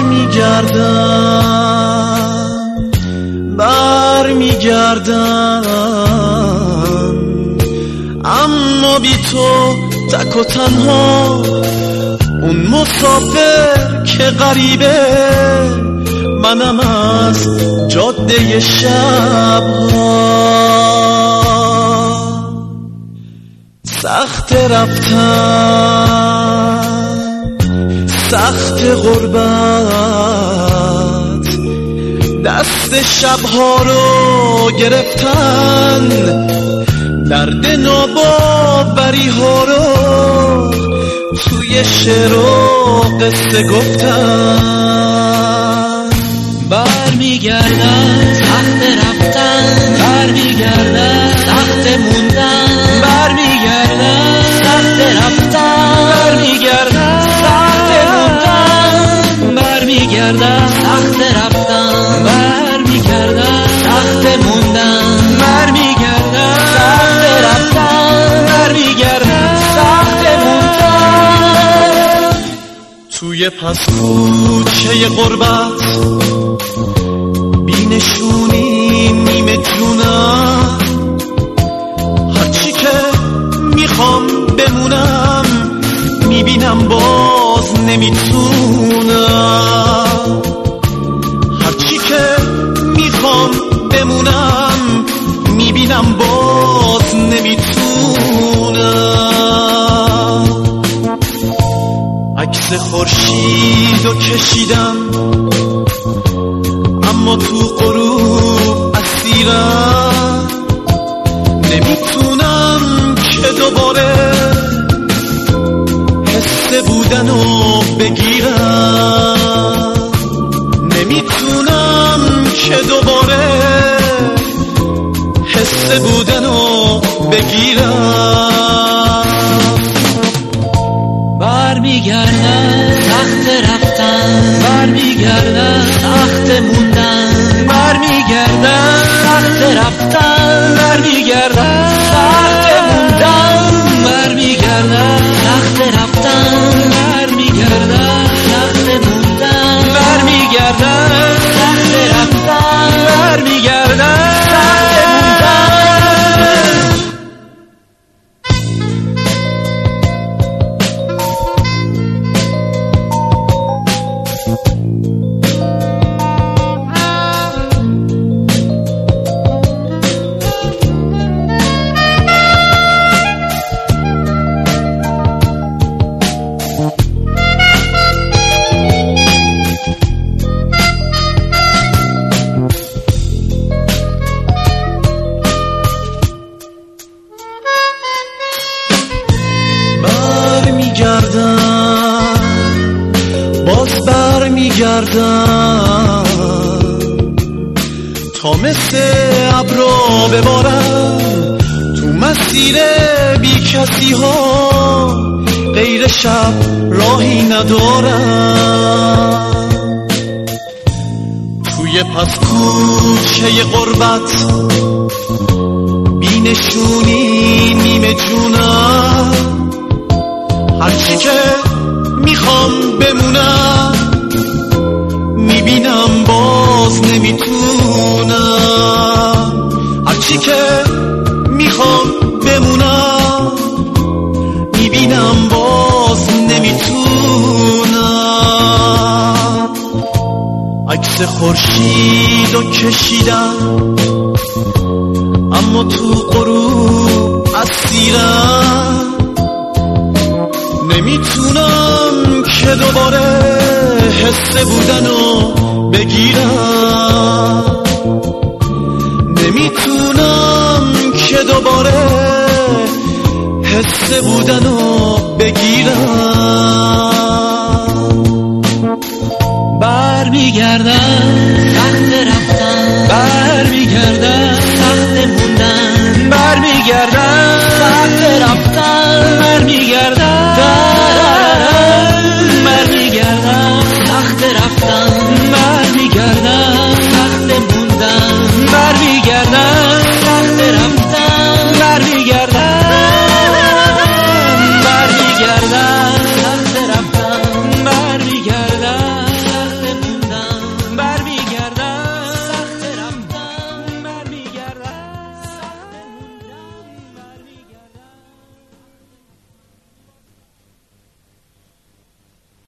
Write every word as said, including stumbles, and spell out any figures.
میگردم بر میگردم اما بی تو تک و تنها، اون مسافر که غریبه، منم از جاده شبها. سخت رفتن، سخت غربت، دست شبها رو گرفتن، درد ناباوری ها رو توی شعر و قصه گفتن. برمیگردن سخت رفتن، برمیگردن سخت موندن، برمیگردن سخت رفتن، برمیگردن سخت موندن، برمیگردن سخت رفتن، برمیگردن سخت موندن، برمیگردن سخت رفتن، برمیگردن سخت موندن. توی پس کوچه غربت بی نشونی نیمه جونم، هرچی که میخوام بمونم میبینم باز نمیتونم، هرچی که میخوام بمونم میبینم باز نمیتونم. عکس خورشیدو کشیدم اما تو غروب اسیرم، نمیتونم که دوباره حس بودنو بگیرم، نمیتونم که دوباره حس بودنو بگیرم. برمیگردن سخت رفتن، برمیگردن سخت موندن، برمیگردن سخت رفتن، برمیگردن سخت موندن، برمیگردن سخت رفتن، برمیگردن سخت موندن، برمیگردن سخت رفتن، برمیگردن سخت موندن. باز برمیگردم تا مثل ابرا ببارم تو مسیر بی کسی ها، غیر شب راهی ندارم. توی پس کوچه غربت بی نشونی نیمه جونم، هرچی که میخوام بمونم میبینم باز نمیتونم، هرچی که میخوام بمونم میبینم باز نمیتونم. عکس خورشیدو کشیدم اما تو غروب اسیرم، نمیتونم که دوباره حس بودنو بگیرم، نمیتونم که دوباره حس بودنو بگیرم. برمیگردن